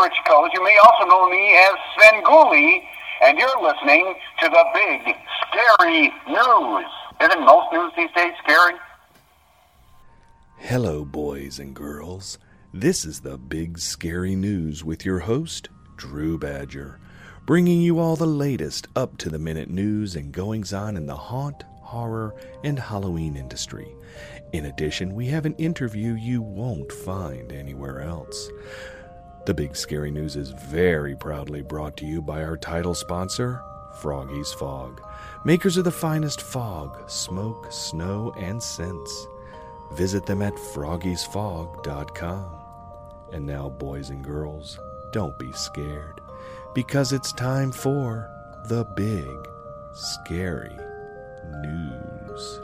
Rich Coles. You may also know me as Sven Gooley, and you're listening to the Big Scary News. Isn't most news these days scary? Hello, boys and girls. This is the Big Scary News with your host, Drew Badger, bringing you all the latest up-to-the-minute news and goings-on in the haunt, horror, and Halloween industry. In addition, we have an interview you won't find anywhere else. The Big Scary News is very proudly brought to you by our title sponsor, Froggy's Fog, makers of the finest fog, smoke, snow, and scents. Visit them at froggiesfog.com. And now, boys and girls, don't be scared, because it's time for the Big Scary News.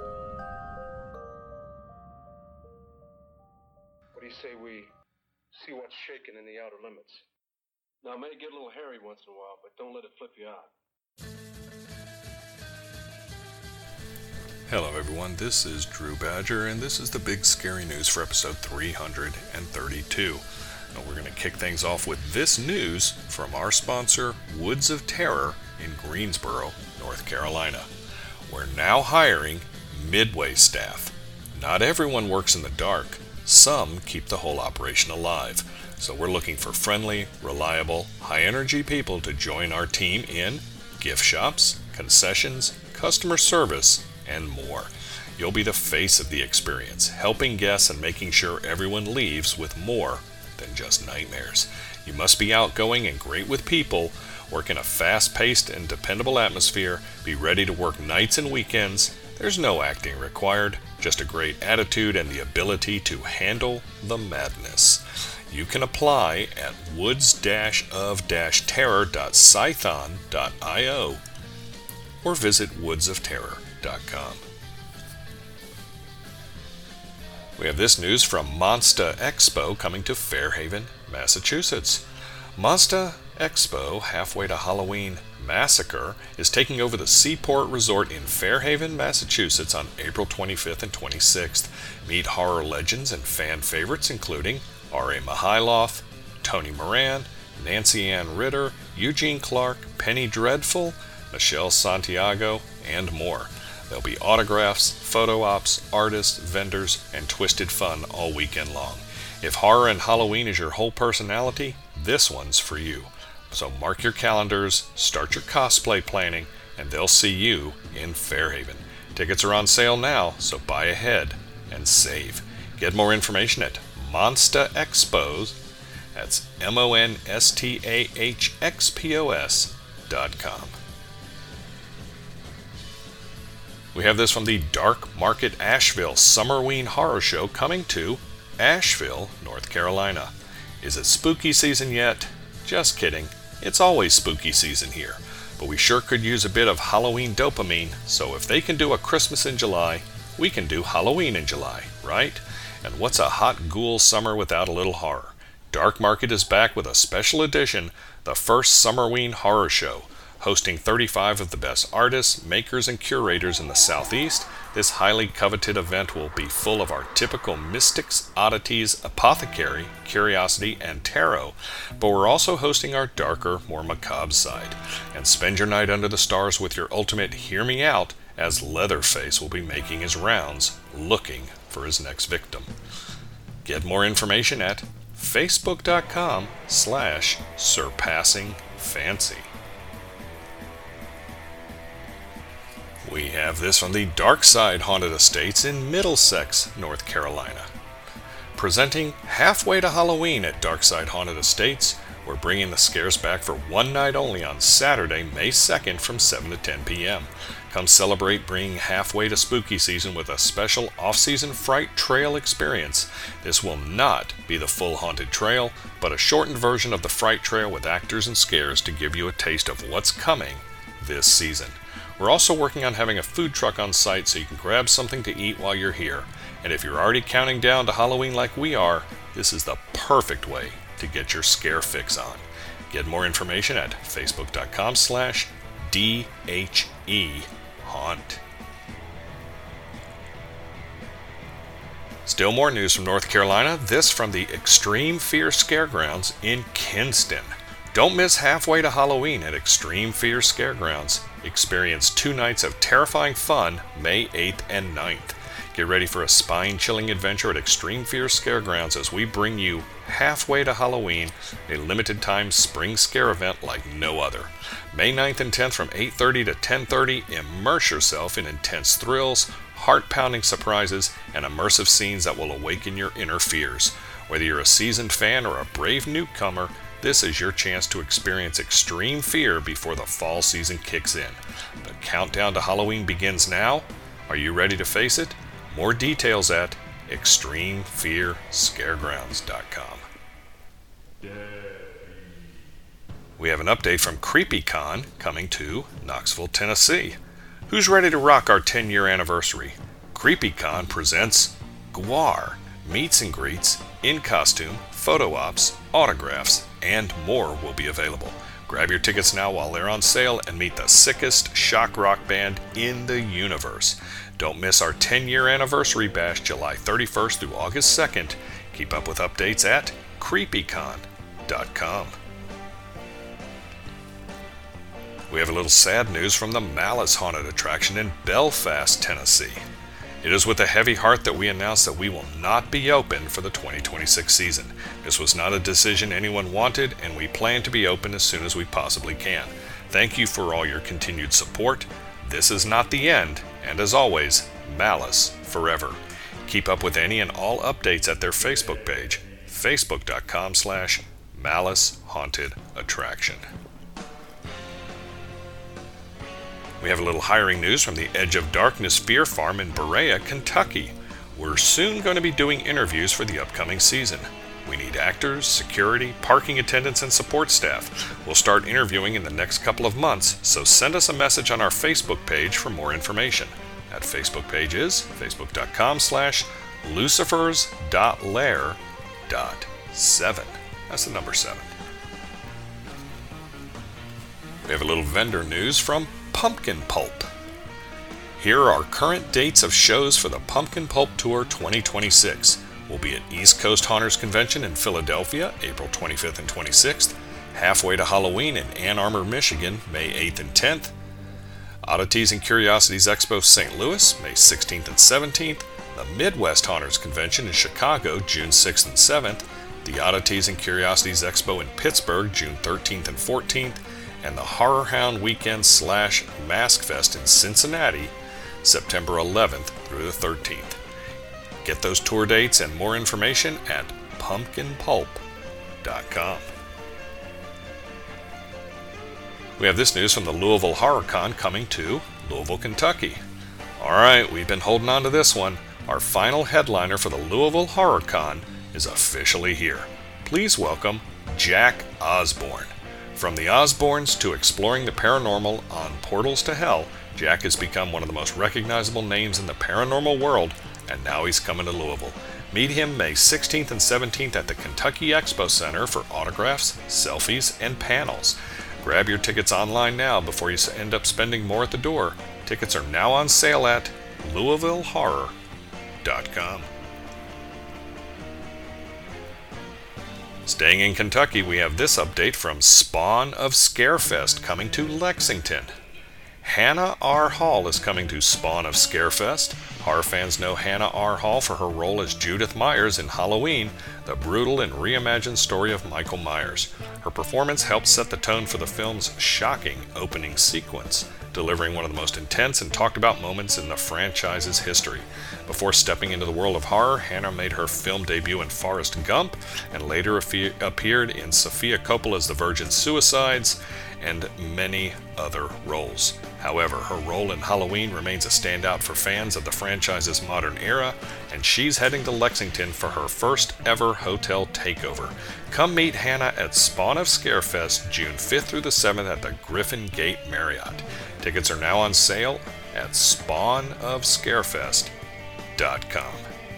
What do you say we see what's shaking in the outer limits? Now, it may get a little hairy once in a while, but don't let it flip you out. Hello everyone, this is Drew Badger, and this is the Big Scary News for episode 332. And we're going to kick things off with this news from our sponsor, Woods of Terror in Greensboro, North Carolina. We're now hiring midway staff. Not everyone works in the dark. Some keep the whole operation alive. So we're looking for friendly, reliable, high-energy people to join our team in gift shops, concessions, customer service, and more. You'll be the face of the experience, helping guests and making sure everyone leaves with more than just nightmares. You must be outgoing and great with people, work in a fast-paced and dependable atmosphere, be ready to work nights and weekends. There's no acting required, just a great attitude and the ability to handle the madness. You can apply at woods-of-terror.scython.io or visit woodsofterror.com. We have this news from Monsta Expo coming to Fairhaven, Massachusetts. Monsta Expo, halfway to Halloween Massacre, is taking over the Seaport Resort in Fairhaven, Massachusetts on April 25th and 26th. Meet horror legends and fan favorites including R.A. Mihailoff, Tony Moran, Nancy Ann Ritter, Eugene Clark, Penny Dreadful, Michelle Santiago, and more. There'll be autographs, photo ops, artists, vendors, and twisted fun all weekend long. If horror and Halloween is your whole personality, this one's for you. So mark your calendars, start your cosplay planning, and they'll see you in Fairhaven. Tickets are on sale now, so buy ahead and save. Get more information at Monsta Expos. That's MONSTAHXPOS.com. We have this from the Dark Market Asheville Summerween Horror Show coming to Asheville, North Carolina. Is it spooky season yet? Just kidding. It's always spooky season here. But we sure could use a bit of Halloween dopamine, so if they can do a Christmas in July, we can do Halloween in July, right? And what's a hot ghoul summer without a little horror? Dark Market is back with a special edition, the first Summerween Horror Show. Hosting 35 of the best artists, makers, and curators in the Southeast, this highly coveted event will be full of our typical mystics, oddities, apothecary, curiosity, and tarot, but we're also hosting our darker, more macabre side. And spend your night under the stars with your ultimate Hear Me Out, as Leatherface will be making his rounds, looking for his next victim. Get more information at facebook.com/surpassingfancy. We have this from the Dark Side Haunted Estates in Middlesex, North Carolina. Presenting halfway to Halloween at Dark Side Haunted Estates, we're bringing the scares back for one night only on Saturday, May 2nd from 7 to 10 p.m. Come celebrate bringing halfway to spooky season with a special off-season fright trail experience. This will not be the full haunted trail, but a shortened version of the fright trail with actors and scares to give you a taste of what's coming this season. We're also working on having a food truck on site so you can grab something to eat while you're here. And if you're already counting down to Halloween like we are, this is the perfect way to get your scare fix on. Get more information at facebook.com/DHEHaunt. Still more news from North Carolina, this from the Extreme Fear Scaregrounds in Kinston. Don't miss Halfway to Halloween at Extreme Fear Scaregrounds. Experience 2 nights of terrifying fun, May 8th and 9th. Get ready for a spine-chilling adventure at Extreme Fear Scaregrounds as we bring you Halfway to Halloween, a limited-time spring scare event like no other. May 9th and 10th from 8:30 to 10:30, immerse yourself in intense thrills, heart-pounding surprises, and immersive scenes that will awaken your inner fears. Whether you're a seasoned fan or a brave newcomer, this is your chance to experience extreme fear before the fall season kicks in. The countdown to Halloween begins now. Are you ready to face it? More details at extremefearscaregrounds.com. We have an update from CreepyCon coming to Knoxville, Tennessee. Who's ready to rock our 10-year anniversary? CreepyCon presents Gwar, meets and greets, in costume, photo ops, autographs, and more will be available. Grab your tickets now while they're on sale and meet the sickest shock rock band in the universe. Don't miss our 10-year anniversary bash July 31st through August 2nd. Keep up with updates at creepycon.com. We have a little sad news from the Malice Haunted Attraction in Belfast, Tennessee. It is with a heavy heart that we announce that we will not be open for the 2026 season. This was not a decision anyone wanted, and we plan to be open as soon as we possibly can. Thank you for all your continued support. This is not the end, and as always, Malice forever. Keep up with any and all updates at their Facebook page, facebook.com/Malice Haunted Attraction. We have a little hiring news from the Edge of Darkness Fear Farm in Berea, Kentucky. We're soon going to be doing interviews for the upcoming season. We need actors, security, parking attendants, and support staff. We'll start interviewing in the next couple of months, so send us a message on our Facebook page for more information. That Facebook page is facebook.com/lucifers.lair.7. That's the number 7. We have a little vendor news from Pumpkin Pulp. Here are current dates of shows for the Pumpkin Pulp Tour 2026. We'll be at East Coast Haunters Convention in Philadelphia, April 25th and 26th. Halfway to Halloween in Ann Arbor, Michigan, May 8th and 10th. Oddities and Curiosities Expo St. Louis, May 16th and 17th. The Midwest Haunters Convention in Chicago, June 6th and 7th. The Oddities and Curiosities Expo in Pittsburgh, June 13th and 14th. And the Horror Hound Weekend / Mask Fest in Cincinnati, September 11th through the 13th. Get those tour dates and more information at pumpkinpulp.com. We have this news from the Louisville HorrorCon coming to Louisville, Kentucky. Alright, we've been holding on to this one. Our final headliner for the Louisville HorrorCon is officially here. Please welcome Jack Osborne. From the Osbournes to exploring the paranormal on Portals to Hell, Jack has become one of the most recognizable names in the paranormal world, and now he's coming to Louisville. Meet him May 16th and 17th at the Kentucky Expo Center for autographs, selfies, and panels. Grab your tickets online now before you end up spending more at the door. Tickets are now on sale at LouisvilleHorror.com. Staying in Kentucky, we have this update from Spawn of Scarefest coming to Lexington. Hannah R. Hall is coming to Spawn of Scarefest. Horror fans know Hannah R. Hall for her role as Judith Myers in Halloween, the brutal and reimagined story of Michael Myers. Her performance helped set the tone for the film's shocking opening sequence, delivering one of the most intense and talked about moments in the franchise's history. Before stepping into the world of horror, Hannah made her film debut in Forrest Gump and later appeared in Sofia Coppola's The Virgin Suicides and many other roles. However, her role in Halloween remains a standout for fans of the franchise's modern era, and she's heading to Lexington for her first ever hotel takeover. Come meet Hannah at Spawn of Scarefest June 5th through the 7th at the Griffin Gate Marriott. Tickets are now on sale at spawnofscarefest.com.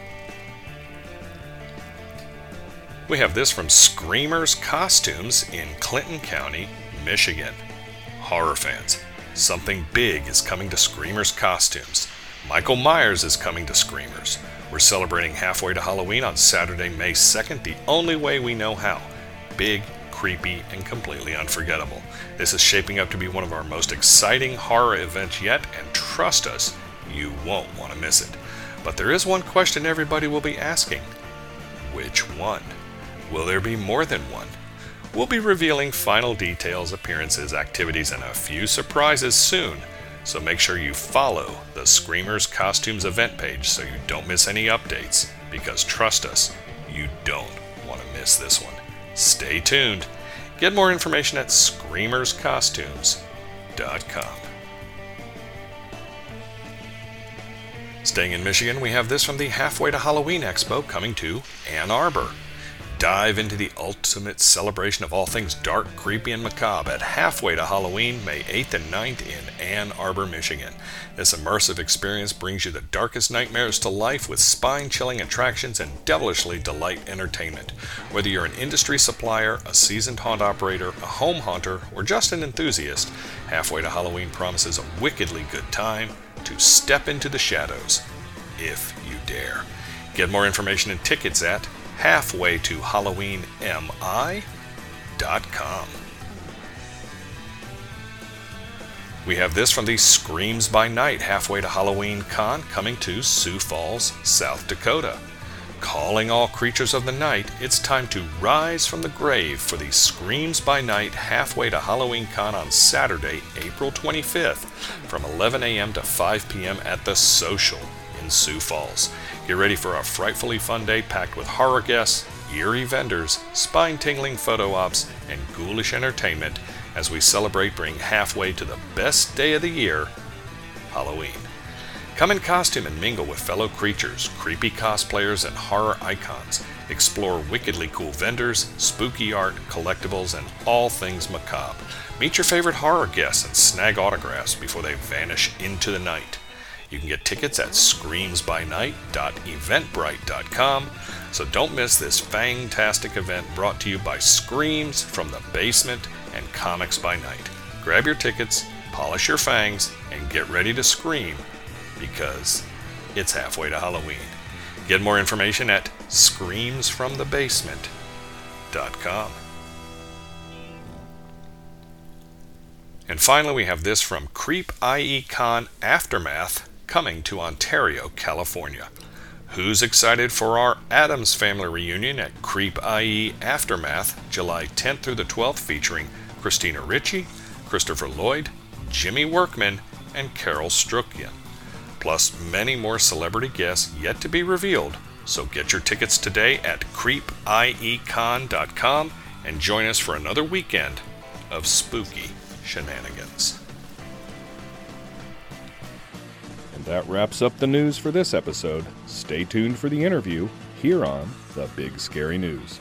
We have this from Screamers Costumes in Clinton County, Michigan. Horror fans, something big is coming to Screamers Costumes. Michael Myers is coming to Screamers. We're celebrating halfway to Halloween on Saturday, May 2nd, the only way we know how. Big, creepy, and completely unforgettable. This is shaping up to be one of our most exciting horror events yet, and trust us, you won't want to miss it. But there is one question everybody will be asking. Which one? Will there be more than one? We'll be revealing final details, appearances, activities, and a few surprises soon, so make sure you follow the Screamers Costumes event page so you don't miss any updates, because trust us, you don't want to miss this one. Stay tuned. Get more information at screamerscostumes.com. Staying in Michigan, we have this from the Halfway to Halloween Expo coming to Ann Arbor. Dive into the ultimate celebration of all things dark, creepy, and macabre at Halfway to Halloween, May 8th and 9th in Ann Arbor, Michigan. This immersive experience brings you the darkest nightmares to life with spine-chilling attractions and devilishly delight entertainment. Whether you're an industry supplier, a seasoned haunt operator, a home haunter, or just an enthusiast, Halfway to Halloween promises a wickedly good time to step into the shadows, if you dare. Get more information and tickets at halfwaytohalloweenmi.com. We have this from the Screams by Night Halfway to Halloween Con coming to Sioux Falls, South Dakota. Calling all creatures of the night, it's time to rise from the grave for the Screams by Night Halfway to Halloween Con on Saturday, April 25th from 11 a.m. to 5 p.m. at The Social in Sioux Falls. Get ready for a frightfully fun day packed with horror guests, eerie vendors, spine-tingling photo ops, and ghoulish entertainment as we celebrate bringing halfway to the best day of the year, Halloween. Come in costume and mingle with fellow creatures, creepy cosplayers, and horror icons. Explore wickedly cool vendors, spooky art, collectibles, and all things macabre. Meet your favorite horror guests and snag autographs before they vanish into the night. You can get tickets at screamsbynight.eventbrite.com, so don't miss this fantastic event brought to you by Screams from the Basement and Comics by Night. Grab your tickets, polish your fangs, and get ready to scream, because it's halfway to Halloween. Get more information at screamsfromthebasement.com. And finally, we have this from Creep IE Con Aftermath coming to Ontario, California. Who's excited for our Addams Family reunion at Creep IE Aftermath, July 10th through the 12th, featuring Christina Ricci, Christopher Lloyd, Jimmy Workman, and Carol Strukian, plus many more celebrity guests yet to be revealed. So get your tickets today at creepiecon.com and join us for another weekend of spooky shenanigans. And that wraps up the news for this episode. Stay tuned for the interview here on The Big Scary News.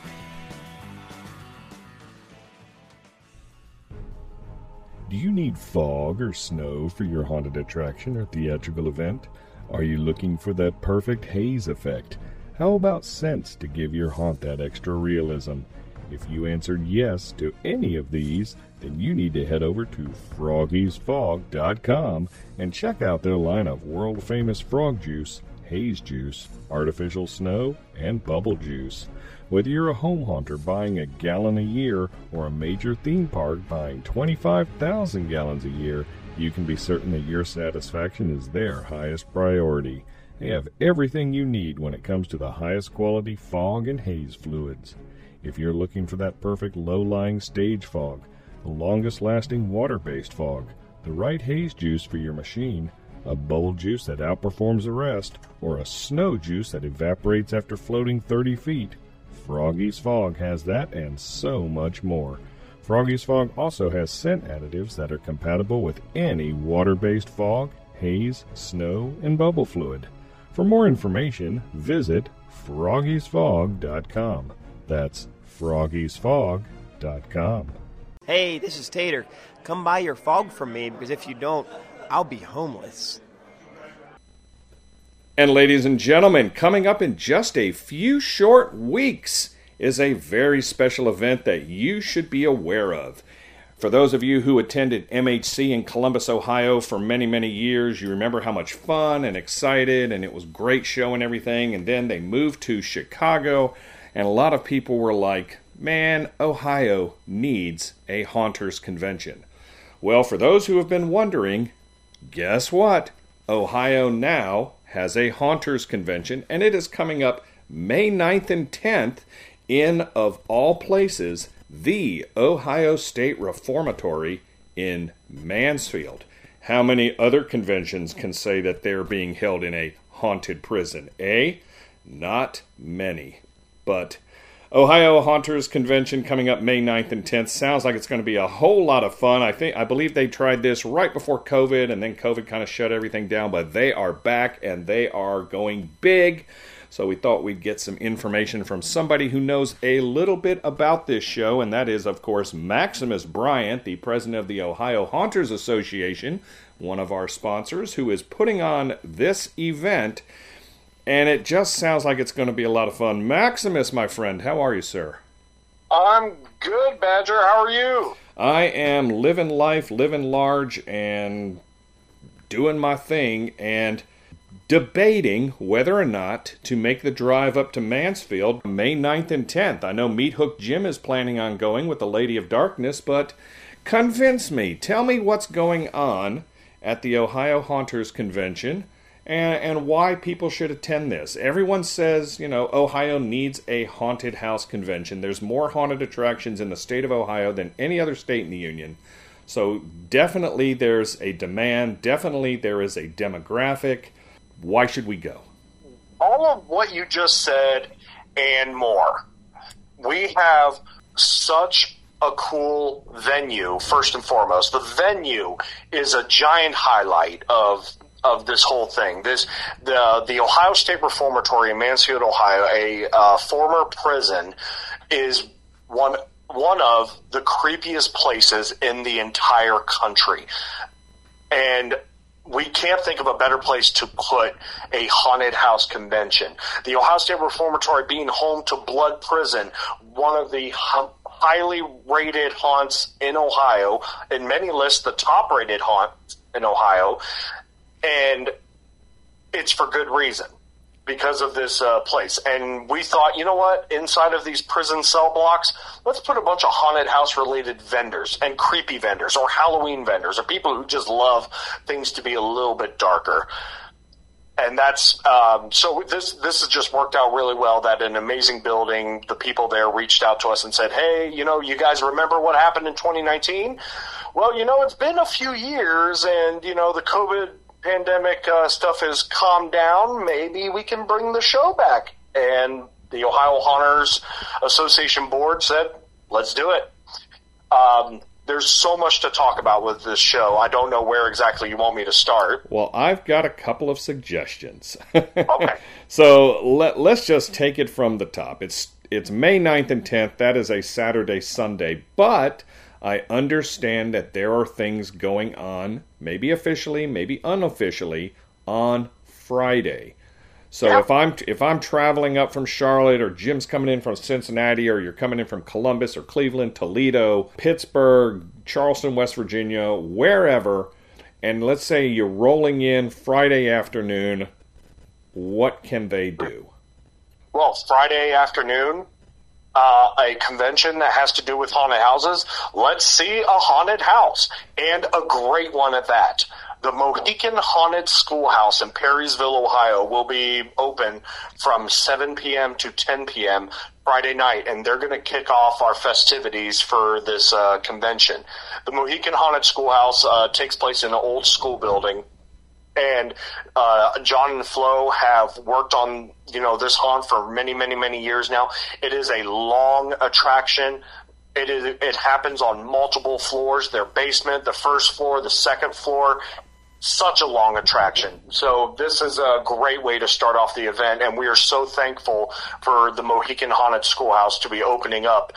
Do you need fog or snow for your haunted attraction or theatrical event? Are you looking for that perfect haze effect? How about scents to give your haunt that extra realism? If you answered yes to any of these, then you need to head over to froggiesfog.com and check out their line of world-famous frog juice, haze juice, artificial snow, and bubble juice. Whether you're a home haunter buying a gallon a year or a major theme park buying 25,000 gallons a year, you can be certain that your satisfaction is their highest priority. They have everything you need when it comes to the highest quality fog and haze fluids. If you're looking for that perfect low-lying stage fog, the longest-lasting water-based fog, the right haze juice for your machine, a bubble juice that outperforms the rest, or a snow juice that evaporates after floating 30 feet, Froggy's Fog has that and so much more. Froggy's Fog also has scent additives that are compatible with any water-based fog, haze, snow, and bubble fluid. For more information, visit froggiesfog.com. That's froggiesfog.com. Hey, this is Tater. Come buy your fog from me, because if you don't, I'll be homeless. And ladies and gentlemen, coming up in just a few short weeks is a very special event that you should be aware of. For those of you who attended MHC in Columbus, Ohio for many, many years, you remember how much fun and excited, and it was a great show and everything. And then they moved to Chicago, and a lot of people were like, man, Ohio needs a Haunters convention. Well, for those who have been wondering, guess what? Ohio now has a Haunters convention, and it is coming up May 9th and 10th in, of all places, the Ohio State Reformatory in Mansfield. How many other conventions can say that they're being held in a haunted prison? Not many. But Ohio Haunters Convention coming up May 9th and 10th. Sounds like it's going to be a whole lot of fun. I believe they tried this right before COVID, and then COVID kind of shut everything down, but they are back and they are going big. So we thought we'd get some information from somebody who knows a little bit about this show, and that is, of course, Maximus Bryant, the president of the Ohio Haunters Association, one of our sponsors, who is putting on this event, and it just sounds like it's going to be a lot of fun. Maximus, my friend, how are you, sir? I'm good, Badger. How are you? I am living life, living large, and doing my thing, and debating whether or not to make the drive up to Mansfield May 9th and 10th. I know Meat Hook Jim is planning on going with the Lady of Darkness, but convince me. Tell me what's going on at the Ohio Haunters Convention and why people should attend this. Everyone says, Ohio needs a haunted house convention. There's more haunted attractions in the state of Ohio than any other state in the union. So definitely there's a demand. Definitely there is a demographic. Why should we go? All of what you just said and more. We have such a cool venue, first and foremost. The venue is a giant highlight of this whole thing. The Ohio State Reformatory in Mansfield, Ohio, a former prison, is one of the creepiest places in the entire country. And we can't think of a better place to put a haunted house convention. The Ohio State Reformatory being home to Blood Prison, one of the highly rated haunts in Ohio, in many lists the top rated haunt in Ohio, and it's for good reason. Because of this place. And we thought, you know what, inside of these prison cell blocks, let's put a bunch of haunted house related vendors and creepy vendors or Halloween vendors or people who just love things to be a little bit darker. And that's so this has just worked out really well. That an amazing building, the people there reached out to us and said, hey, you guys remember what happened in 2019? Well, it's been a few years, and the COVID pandemic stuff has calmed down. Maybe we can bring the show back. And the Ohio Haunters Association board said, let's do it. There's so much to talk about with this show. I don't know where exactly you want me to start. Well, I've got a couple of suggestions. Okay. So let's just take it from the top. It's May 9th and 10th. That is a Saturday, Sunday. But I understand that there are things going on, maybe officially, maybe unofficially, on Friday. So yeah. if I'm traveling up from Charlotte, or Jim's coming in from Cincinnati, or you're coming in from Columbus or Cleveland, Toledo, Pittsburgh, Charleston, West Virginia, wherever, and let's say you're rolling in Friday afternoon, what can they do? Well, Friday afternoon, a convention that has to do with haunted houses. Let's see a haunted house, and a great one at that. The Mohican Haunted Schoolhouse in Perrysville, Ohio, will be open from 7 p.m. to 10 p.m. Friday night, and they're going to kick off our festivities for this convention. The Mohican Haunted Schoolhouse takes place in an old school building. And John and Flo have worked on, this haunt for many, many, many years now. It is a long attraction. It happens on multiple floors. Their basement, the first floor, the second floor. Such a long attraction. So this is a great way to start off the event, and we are so thankful for the Mohican Haunted Schoolhouse to be opening up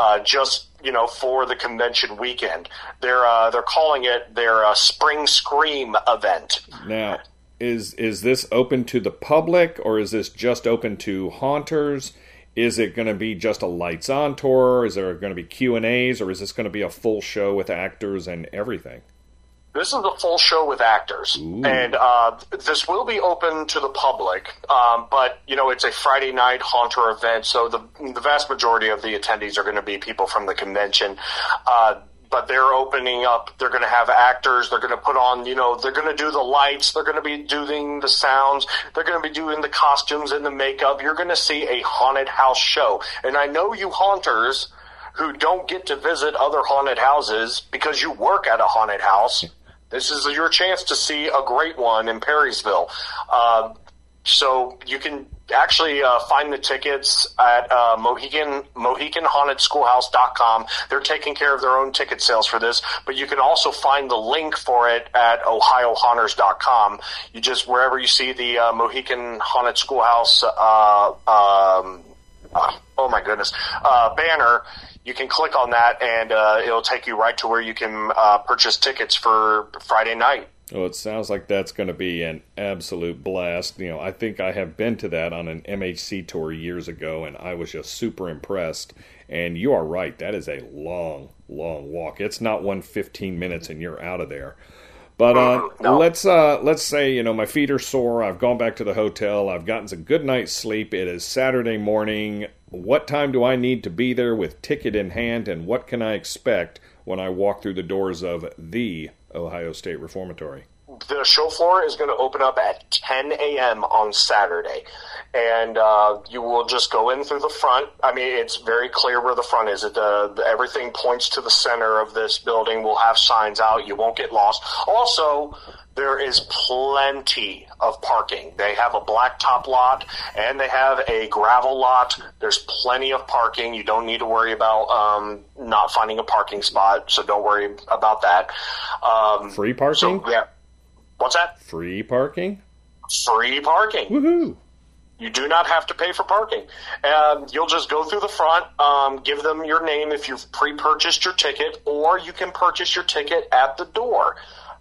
for the convention weekend. They're calling it their Spring Scream event. Now, is this open to the public, or is this just open to haunters? Is it going to be just a lights-on tour? Is there going to be Q&As, or is this going to be a full show with actors and everything? This is a full show with actors, and this will be open to the public, but, it's a Friday night Haunter event, so the vast majority of the attendees are going to be people from the convention. But they're opening up, they're going to have actors, they're going to put on, they're going to do the lights, they're going to be doing the sounds, they're going to be doing the costumes and the makeup. You're going to see a haunted house show. And I know you haunters who don't get to visit other haunted houses because you work at a haunted house. This is your chance to see a great one in Perrysville. So you can actually find the tickets at MohicanHauntedSchoolhouse.com. They're taking care of their own ticket sales for this, but you can also find the link for it at OhioHaunters.com. You just, wherever you see the Mohican Haunted Schoolhouse, banner, you can click on that and it'll take you right to where you can purchase tickets for Friday night. Oh, it sounds like that's going to be an absolute blast. I think I have been to that on an MHC tour years ago, and I was just super impressed. And you are right, that is a long, long walk. It's not 15 minutes and you're out of there. But no. let's say, my feet are sore. I've gone back to the hotel. I've gotten some good night's sleep. It is Saturday morning. What time do I need to be there with ticket in hand, and what can I expect when I walk through the doors of the Ohio State Reformatory? The show floor is going to open up at 10 a.m. on Saturday, and you will just go in through the front. I mean, it's very clear where the front is. Everything points to the center of this building. We'll have signs out. You won't get lost. Also, there is plenty of parking. They have a blacktop lot, and they have a gravel lot. There's plenty of parking. You don't need to worry about not finding a parking spot, so don't worry about that. Free parking? So, yeah. What's that? Free parking? Free parking. Woohoo! You do not have to pay for parking. You'll just go through the front, give them your name if you've pre-purchased your ticket, or you can purchase your ticket at the door.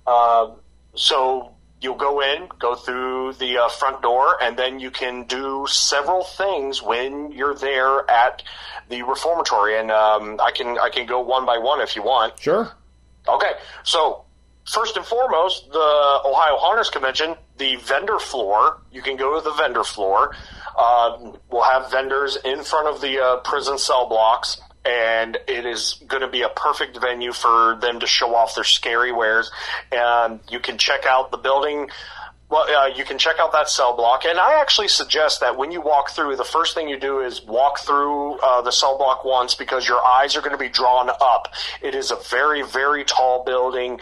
So you'll go in, go through the front door, and then you can do several things when you're there at the reformatory. And I can go one by one if you want. Sure. Okay. So first and foremost, the Ohio Haunters Convention, the vendor floor, you can go to the vendor floor. We'll have vendors in front of the prison cell blocks, and it is going to be a perfect venue for them to show off their scary wares. And you can check out the building. Well, you can check out that cell block, and I actually suggest that when you walk through, the first thing you do is walk through the cell block once, because your eyes are going to be drawn up. It is a very, very tall building.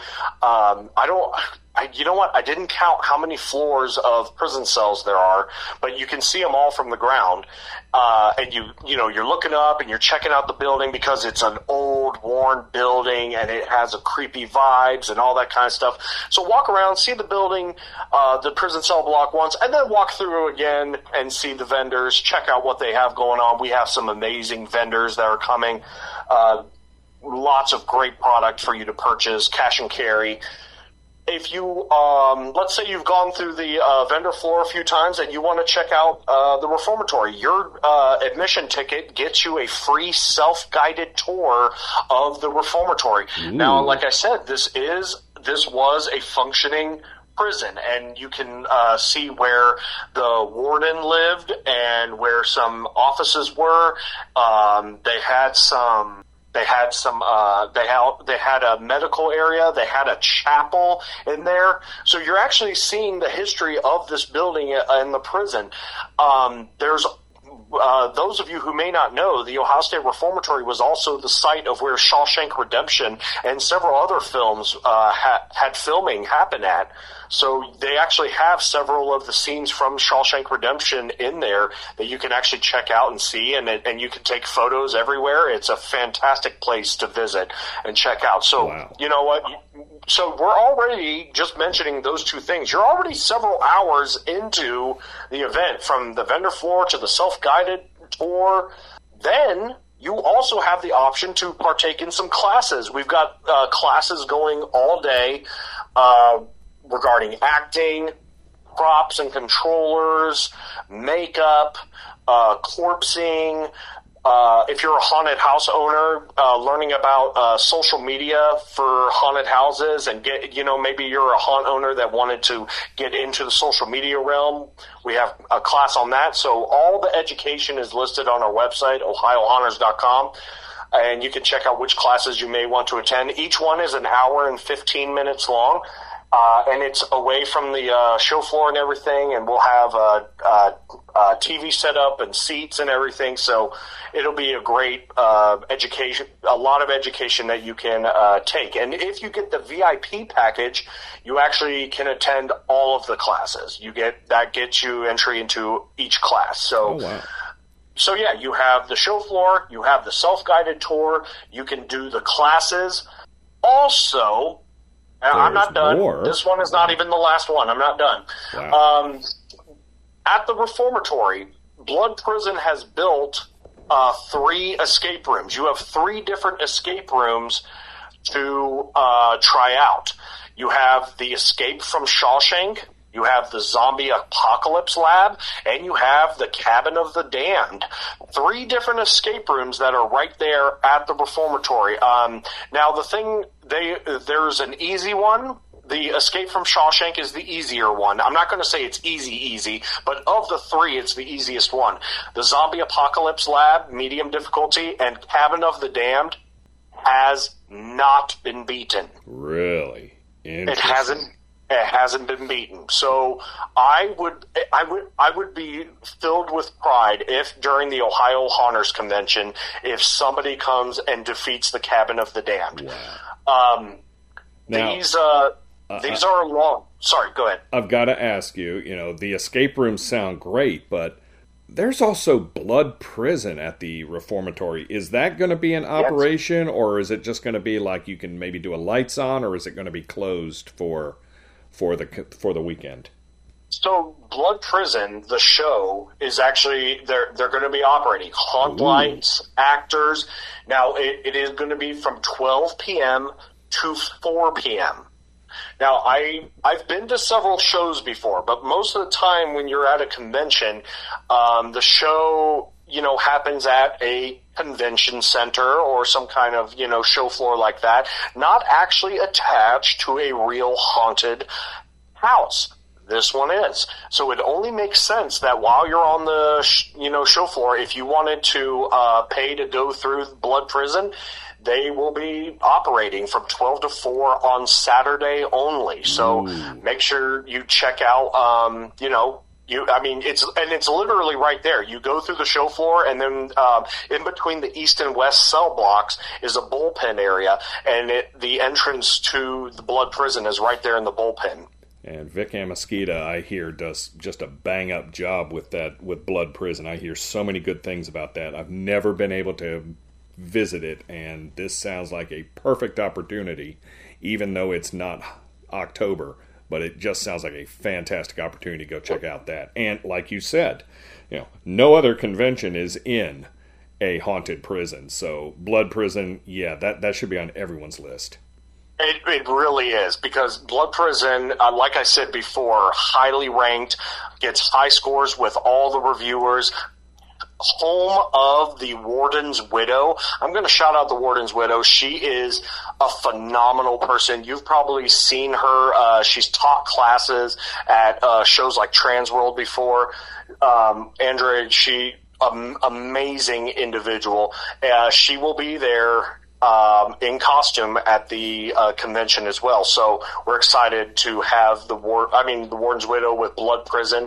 You know what? I didn't count how many floors of prison cells there are, but you can see them all from the ground. And you're looking up and you're checking out the building because it's an old, worn building and it has a creepy vibes and all that kind of stuff. So walk around, see the building, the prison cell block once, and then walk through again and see the vendors, check out what they have going on. We have some amazing vendors that are coming. Lots of great product for you to purchase, cash and carry. If you, let's say you've gone through the vendor floor a few times and you want to check out the reformatory, your admission ticket gets you a free self-guided tour of the reformatory. Ooh. Now, like I said, this was a functioning prison, and you can see where the warden lived and where some offices were. They had a medical area. They had a chapel in there. So you're actually seeing the history of this building in the prison. There's those of you who may not know, the Ohio State Reformatory was also the site of where Shawshank Redemption and several other films had filming happen at. So they actually have several of the scenes from Shawshank Redemption in there that you can actually check out and see, and you can take photos everywhere. It's a fantastic place to visit and check out. So, wow. You know what? So we're already, just mentioning those two things, you're already several hours into the event, from the vendor floor to the self-guided tour. Then you also have the option to partake in some classes. We've got classes going all day regarding acting, props and controllers, makeup, corpsing. If you're a haunted house owner, learning about social media for haunted houses and maybe you're a haunt owner that wanted to get into the social media realm, we have a class on that. So all the education is listed on our website, ohiohaunters.com. And you can check out which classes you may want to attend. Each one is an hour and 15 minutes long, and it's away from the show floor and everything, and we'll have a TV set up and seats and everything, so it'll be a great education, a lot of education that you can take. And if you get the VIP package, you actually can attend all of the classes. That gets you entry into each class. So. Oh, wow. So, yeah, you have the show floor, you have the self-guided tour, you can do the classes. Also, I'm not done. More. This one is not even the last one. I'm not done. Wow. At the Reformatory, Blood Prison has built 3 escape rooms. You have 3 different escape rooms to try out. You have the Escape from Shawshank, you have the Zombie Apocalypse Lab, and you have the Cabin of the Damned. 3 different escape rooms that are right there at the Reformatory. Now, there's an easy one. The Escape from Shawshank is the easier one. I'm not going to say it's easy, but of the 3, it's the easiest one. The Zombie Apocalypse Lab, medium difficulty, and Cabin of the Damned has not been beaten. Really? It hasn't been beaten. So I would be filled with pride if during the Ohio Haunters Convention, if somebody comes and defeats the Cabin of the Damned. Wow. These are long. Sorry, go ahead. I've got to ask you, the escape rooms sound great, but there's also Blood Prison at the Reformatory. Is that going to be an operation, or is it just going to be like you can maybe do a lights on, or is it going to be closed for the weekend? So Blood Prison, the show, is actually they're going to be operating haunt lights, actors. Now it is going to be from 12 p.m. to 4 p.m. Now I've been to several shows before, but most of the time when you're at a convention, the show happens at a convention center or some kind of, show floor like that, not actually attached to a real haunted house. This one is. So it only makes sense that while you're on the, show floor, if you wanted to pay to go through Blood Prison, they will be operating from 12 to 4 on Saturday only. So make sure you check out, it's literally right there. You go through the show floor, and then in between the east and west cell blocks is a bullpen area, and the entrance to the Blood Prison is right there in the bullpen. And Vic Amosquita, I hear, does just a bang-up job with Blood Prison. I hear so many good things about that. I've never been able to visit it, and this sounds like a perfect opportunity, even though it's not October. But it just sounds like a fantastic opportunity to go check out that. And like you said, no other convention is in a haunted prison. So Blood Prison, that should be on everyone's list. It really is, because Blood Prison, like I said before, highly ranked, gets high scores with all the reviewers. Home of the Warden's Widow. I'm going to shout out the Warden's Widow. She is a phenomenal person. You've probably seen her. She's taught classes at shows like Transworld before. Andrea, amazing individual. She will be there in costume at the convention as well. So we're excited to have the Warden's Widow with Blood Prison.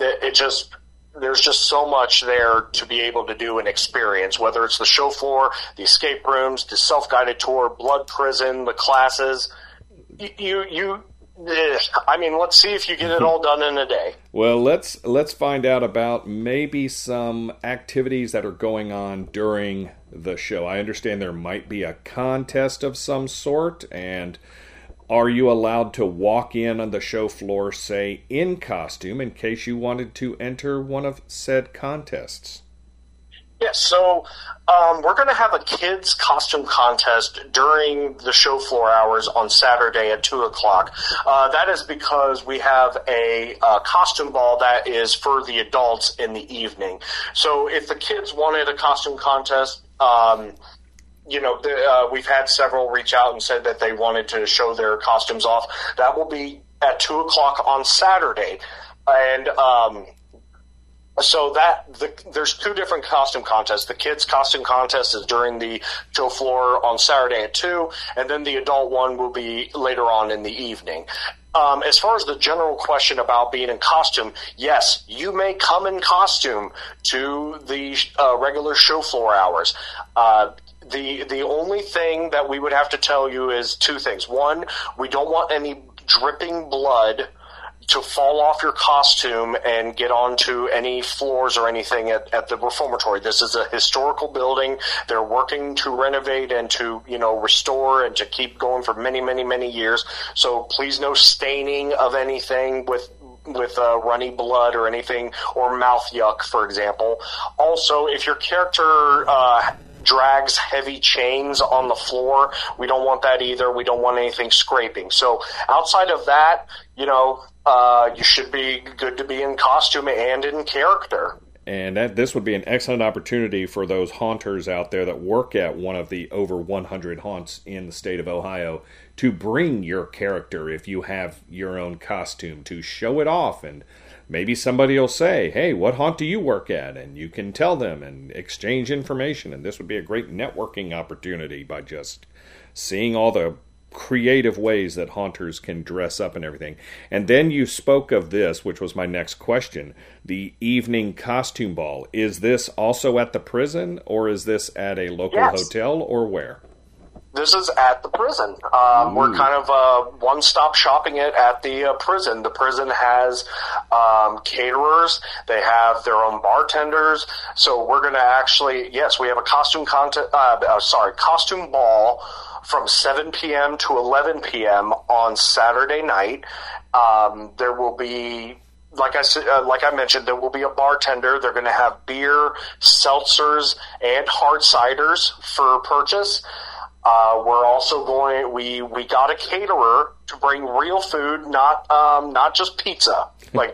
There's just so much there to be able to do and experience, whether it's the show floor, the escape rooms, the self-guided tour, Blood Prison, the classes. Let's see if you get it all done in a day. Well, let's find out about maybe some activities that are going on during the show. I understand there might be a contest of some sort, and are you allowed to walk in on the show floor, say, in costume, in case you wanted to enter one of said contests? Yes, so we're going to have a kids' costume contest during the show floor hours on Saturday at 2 o'clock. That is because we have a costume ball that is for the adults in the evening. So if the kids wanted a costume contest, we've had several reach out and said that they wanted to show their costumes off. That will be at 2 o'clock on Saturday. And so there's two different costume contests. The kids' costume contest is during the show floor on Saturday at 2, and then the adult one will be later on in the evening. As far as the general question about being in costume, yes, you may come in costume to the regular show floor hours. The only thing that we would have to tell you is two things. One, we don't want any dripping blood to fall off your costume and get onto any floors or anything at the reformatory. This is a historical building. They're working to renovate and to, restore and to keep going for many, many, many years. So please no staining of anything with runny blood or anything, or mouth yuck, for example. Also, if your character drags heavy chains on the floor, we don't want that either. We don't want anything scraping. So outside of that, you should be good to be in costume and in character. And this would be an excellent opportunity for those haunters out there that work at one of the over 100 haunts in the state of Ohio to bring your character if you have your own costume, to show it off. And maybe somebody will say, hey, what haunt do you work at? And you can tell them and exchange information. And this would be a great networking opportunity by just seeing all the creative ways that haunters can dress up and everything. And then you spoke of this, which was my next question, the evening costume ball. Is this also at the prison, or is this at a local hotel, or where? This is at the prison. We're kind of one-stop shopping it at the prison. The prison has caterers. They have their own bartenders. So we're going to actually, we have a costume costume ball from 7 p.m. to 11 p.m. on Saturday night. There will be, like I mentioned, there will be a bartender. They're going to have beer, seltzers, and hard ciders for purchase. We're also we got a caterer to bring real food, not just pizza. Like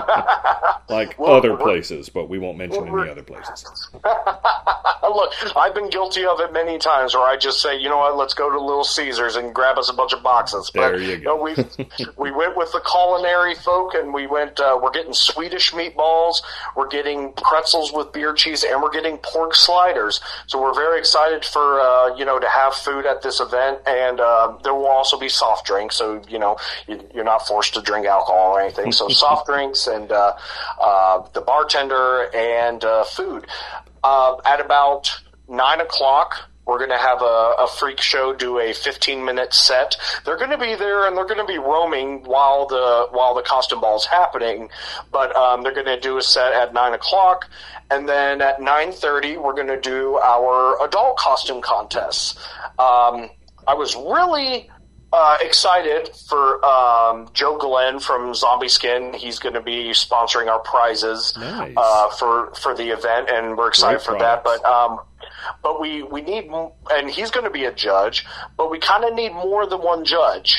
other places, but we won't mention any other places. Look, I've been guilty of it many times where I just say, you know what, let's go to Little Caesars and grab us a bunch of boxes. There you go. We went with the culinary folk, and we went, we're getting Swedish meatballs, we're getting pretzels with beer cheese, and we're getting pork sliders. So we're very excited for, to have food at this event, and there will also be soft drinks, so, you're not forced to drink alcohol or anything. So soft drinks and the bartender and food. At about 9 o'clock, we're going to have a freak show do a 15-minute set. They're going to be there, and they're going to be roaming while the costume ball is happening. But they're going to do a set at 9 o'clock, and then at 9:30, we're going to do our adult costume contests. I was really excited for Joe Glenn from Zombie Skin. He's going to be sponsoring our prizes for the event, and we're excited for that. But we need, and he's going to be a judge, but we kind of need more than one judge.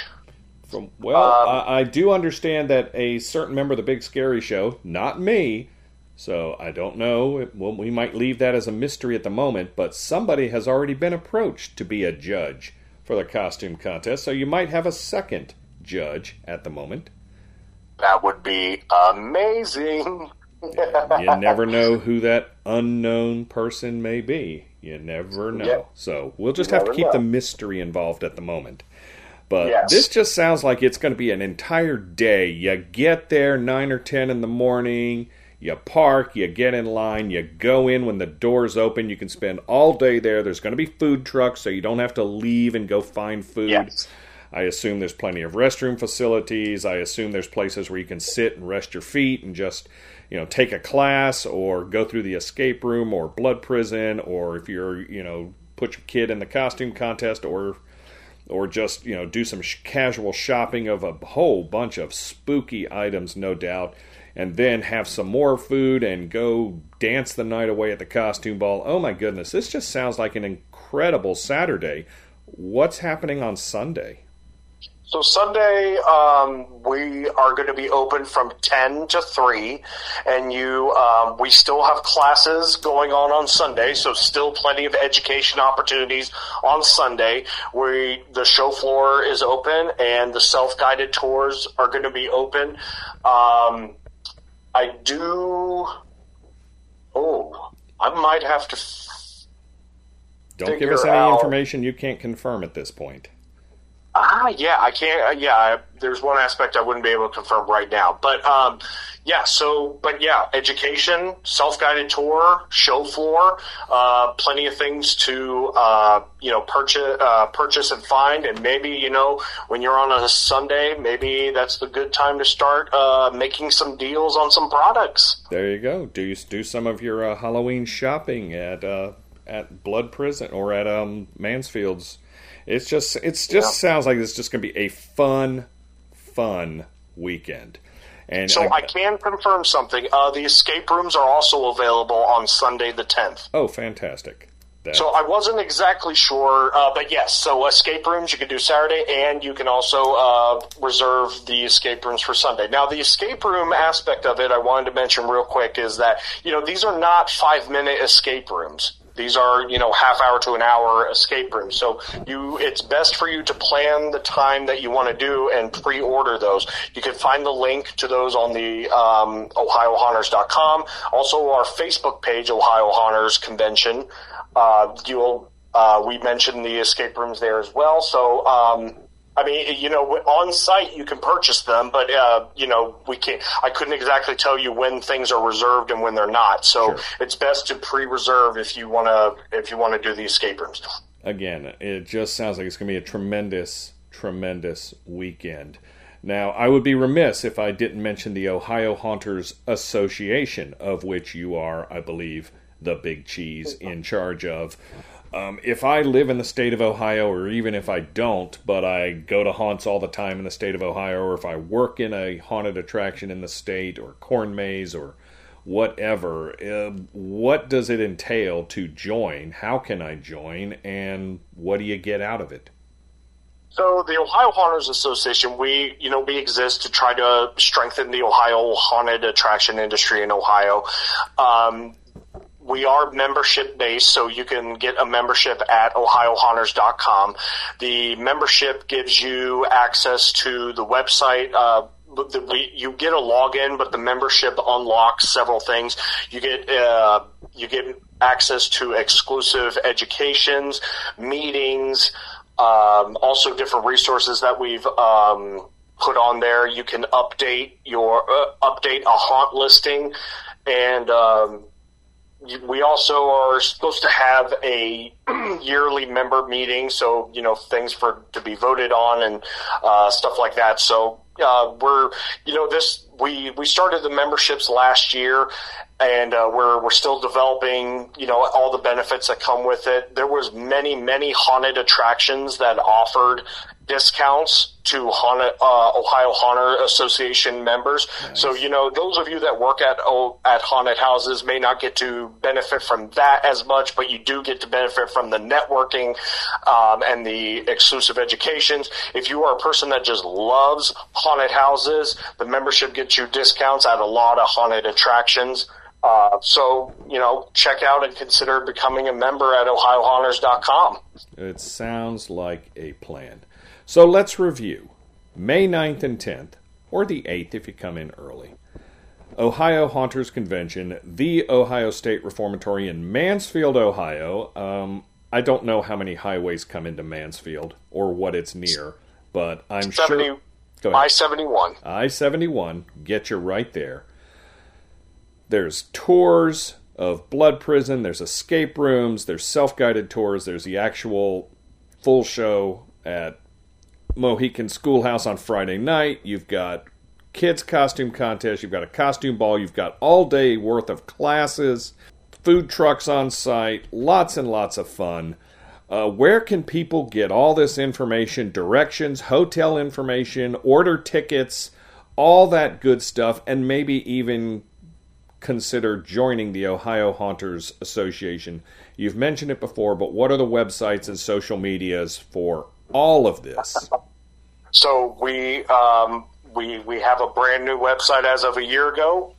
I do understand that a certain member of the Big Scary Show, not me, so I don't know, we might leave that as a mystery at the moment, but somebody has already been approached to be a judge for the costume contest, so you might have a second judge at the moment. That would be amazing. You never know who that unknown person may be. You never know. Yep. So we'll just have to keep the mystery involved at the moment. But this just sounds like it's going to be an entire day. You get there 9 or 10 in the morning, you park, you get in line, you go in when the doors open. You can spend all day there. There's going to be food trucks, so you don't have to leave and go find food. Yes. I assume there's plenty of restroom facilities. I assume there's places where you can sit and rest your feet and just, take a class or go through the escape room or blood prison, or if you're, put your kid in the costume contest, or just, do some casual shopping of a whole bunch of spooky items, no doubt. and then have some more food and go dance the night away at the costume ball. Oh my goodness, this just sounds like an incredible Saturday. What's happening on Sunday? So Sunday, we are going to be open from 10 to 3, and we still have classes going on Sunday, so still plenty of education opportunities on Sunday. The show floor is open, and the self-guided tours are going to be open. I might have to Don't give us any information you can't confirm at this point. Yeah, I can't. There's one aspect I wouldn't be able to confirm right now, but education, self-guided tour, show floor, plenty of things to purchase and find, and maybe when you're on a Sunday, maybe that's the good time to start making some deals on some products. There you go. Do some of your Halloween shopping at Blood Prison or at Mansfield's. It just sounds like it's just going to be a fun weekend. And so I can confirm something. The escape rooms are also available on Sunday the 10th. Oh, fantastic. So I wasn't exactly sure, but yes. So escape rooms you can do Saturday, and you can also reserve the escape rooms for Sunday. Now, the escape room aspect of it, I wanted to mention real quick, is that these are not 5-minute escape rooms. These are, half hour to an hour escape rooms. So it's best for you to plan the time that you want to do and pre-order those. You can find the link to those on the OhioHaunters.com. Also, our Facebook page, Ohio Haunters Convention. We mentioned the escape rooms there as well. So, on site you can purchase them, but we can't. I couldn't exactly tell you when things are reserved and when they're not. So sure. It's best to pre-reserve if you want to do the escape rooms. Again, it just sounds like it's going to be a tremendous weekend. Now, I would be remiss if I didn't mention the Ohio Haunters Association, of which you are, I believe, the big cheese in charge of. If I live in the state of Ohio, or even if I don't, but I go to haunts all the time in the state of Ohio, or if I work in a haunted attraction in the state, or corn maze, or whatever, what does it entail to join? How can I join? And what do you get out of it? So the Ohio Haunters Association, we exist to try to strengthen the Ohio haunted attraction industry in Ohio. We are membership-based, so you can get a membership at OhioHaunters.com. The membership gives you access to the website. You get a login, but the membership unlocks several things. You get access to exclusive educations, meetings, also different resources that we've put on there. You can update a haunt listing, and we also are supposed to have a yearly member meeting, so things to be voted on and stuff like that. So we started the memberships last year, and we're still developing all the benefits that come with it. There was many haunted attractions that offered discounts to Ohio Haunter Association members. Nice. So those of you that work at haunted houses may not get to benefit from that as much, but you do get to benefit from the networking and the exclusive educations. If you are a person that just loves haunted houses, the membership gets you discounts at a lot of haunted attractions. So check out and consider becoming a member at OhioHaunters.com. It sounds like a plan. So let's review. May 9th and 10th, or the 8th if you come in early. Ohio Haunters Convention, the Ohio State Reformatory in Mansfield, Ohio. I don't know how many highways come into Mansfield or what it's near, but I'm sure... Go ahead. I-71. I-71, get you right there. There's tours of Blood Prison, there's escape rooms, there's self-guided tours, there's the actual full show at Mohican Schoolhouse on Friday night. You've got kids costume contest, you've got a costume ball, you've got all day worth of classes, food trucks on site, lots and lots of fun. Where can people get all this information, directions, hotel information, order tickets, all that good stuff, and maybe even consider joining the Ohio Haunters Association. You've mentioned it before, but what are the websites and social medias for all of this? So we have a brand new website as of a year ago.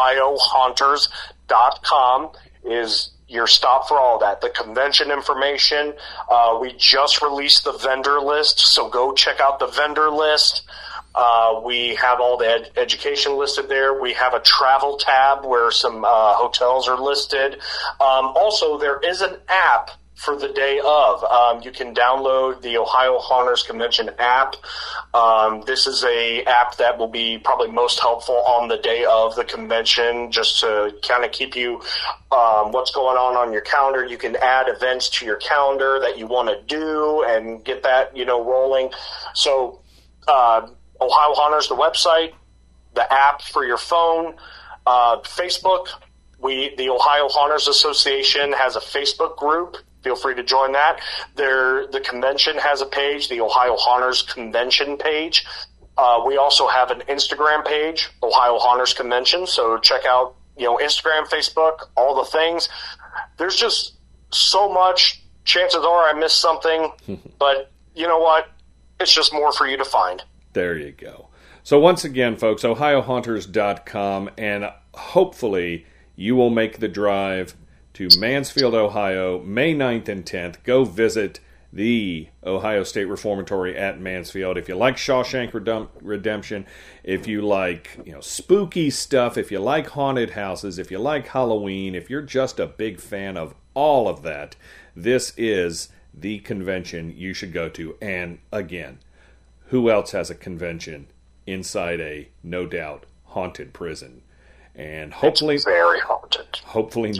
OhioHaunters.com is your stop for all that. The convention information. We just released the vendor list, so go check out the vendor list. We have all the education listed there. We have a travel tab where some hotels are listed. Also, there is an app for the day of. You can download the Ohio Haunters Convention app. This is a app that will be probably most helpful on the day of the convention, just to kind of keep you what's going on your calendar. You can add events to your calendar that you want to do and get that, rolling. So Ohio Haunters, the website, the app for your phone, Facebook. The Ohio Haunters Association has a Facebook group. Feel free to join that. The convention has a page, the Ohio Haunters Convention page. We also have an Instagram page, Ohio Haunters Convention. So check out, Instagram, Facebook, all the things. There's just so much. Chances are I missed something, but you know what? It's just more for you to find. There you go. So once again, folks, OhioHaunters.com, and hopefully you will make the drive to Mansfield, Ohio, May 9th and 10th. Go visit the Ohio State Reformatory at Mansfield. If you like Shawshank Redemption, if you like spooky stuff, if you like haunted houses, if you like Halloween, if you're just a big fan of all of that, this is the convention you should go to. And again, who else has a convention inside a, no doubt, haunted prison? And hopefully, it's very haunted. Hopefully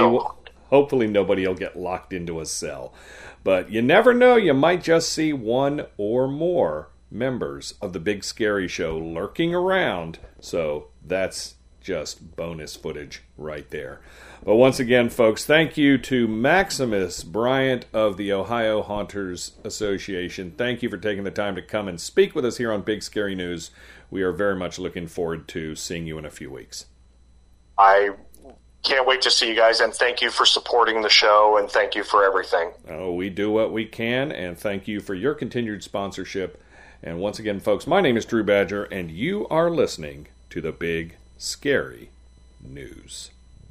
nobody will get locked into a cell. But you never know, you might just see one or more members of the Big Scary Show lurking around. So that's just bonus footage right there. But once again, folks, thank you to Maximus Bryant of the Ohio Haunters Association. Thank you for taking the time to come and speak with us here on Big Scary News. We are very much looking forward to seeing you in a few weeks. I can't wait to see you guys, and thank you for supporting the show, and thank you for everything. Oh, we do what we can, and thank you for your continued sponsorship. And once again, folks, my name is Drew Badger, and you are listening to the Big Scary News.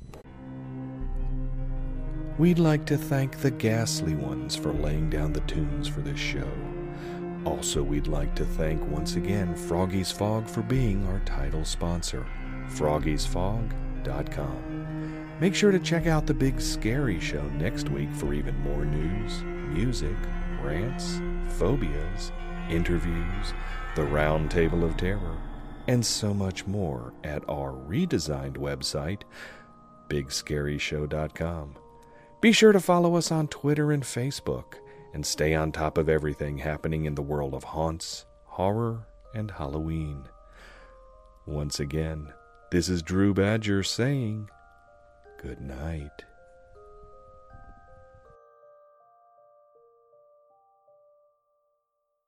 We'd like to thank the Ghastly Ones for laying down the tunes for this show. Also, we'd like to thank once again Froggy's Fog for being our title sponsor, froggiesfog.com. Make sure to check out the Big Scary Show next week for even more news, music, rants, phobias, interviews, the Round Table of Terror, and so much more at our redesigned website, bigscaryshow.com. Be sure to follow us on Twitter and Facebook, and stay on top of everything happening in the world of haunts, horror, and Halloween. Once again, this is Drew Badger saying good night.